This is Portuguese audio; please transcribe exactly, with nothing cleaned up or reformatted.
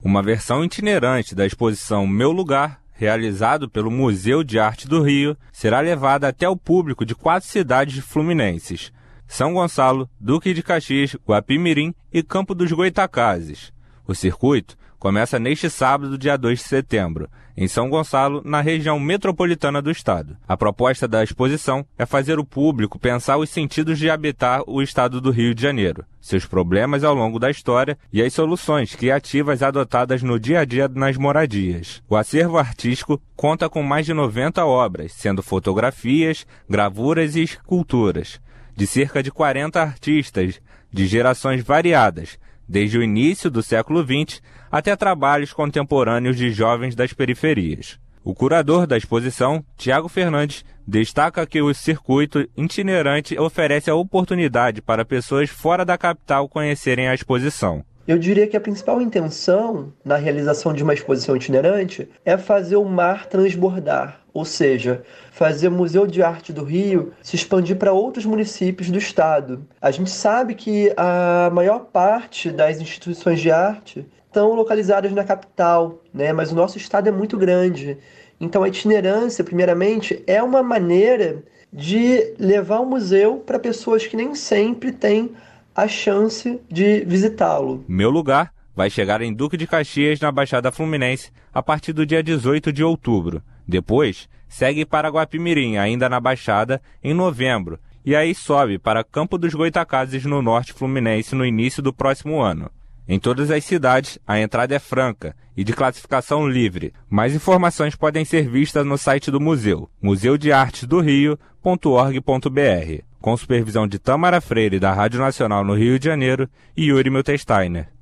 Uma versão itinerante da exposição Meu Lugar, realizado pelo Museu de Arte do Rio, será levada até o público de quatro cidades fluminenses: São Gonçalo, Duque de Caxias, Guapimirim e Campo dos Goytacazes. O circuito começa neste sábado, dia dois de setembro, em São Gonçalo, na região metropolitana do estado. A proposta da exposição é fazer o público pensar os sentidos de habitar o estado do Rio de Janeiro, seus problemas ao longo da história e as soluções criativas adotadas no dia a dia nas moradias. O acervo artístico conta com mais de noventa obras, sendo fotografias, gravuras e esculturas, de cerca de quarenta artistas, de gerações variadas, desde o início do século vinte até trabalhos contemporâneos de jovens das periferias. O curador da exposição, Tiago Fernandes, destaca que o circuito itinerante oferece a oportunidade para pessoas fora da capital conhecerem a exposição. Eu diria que a principal intenção na realização de uma exposição itinerante é fazer o mar transbordar, ou seja, fazer o Museu de Arte do Rio se expandir para outros municípios do estado. A gente sabe que a maior parte das instituições de arte estão localizadas na capital, né? Mas o nosso estado é muito grande. Então a itinerância, primeiramente, é uma maneira de levar o museu para pessoas que nem sempre têm a chance de visitá-lo. Meu Lugar vai chegar em Duque de Caxias, na Baixada Fluminense, a partir do dia dezoito de outubro. Depois, segue para Guapimirim, ainda na Baixada, em novembro, e aí sobe para Campo dos Goytacazes, no norte fluminense, no início do próximo ano. Em todas as cidades, a entrada é franca e de classificação livre. Mais informações podem ser vistas no site do museu, museu de artes do rio ponto org ponto br, com supervisão de Tamara Freire, da Rádio Nacional no Rio de Janeiro, e Yuri Miltensteiner.